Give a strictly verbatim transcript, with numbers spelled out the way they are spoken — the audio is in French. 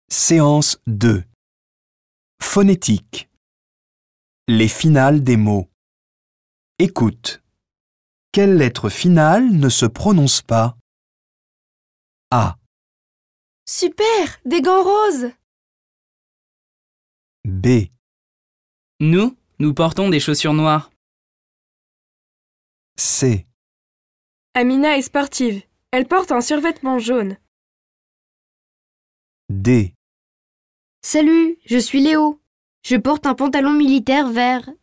Séance deux. Phonétique. Les finales des mots. Écoute. Quelle lettre finale ne se prononce pas? A. Super, des gants roses. B. Nous, nous portons des chaussures noires. C. Amina est sportive. Elle porte un survêtement jaune. D. Salut, je suis Léo. Je porte un pantalon militaire vert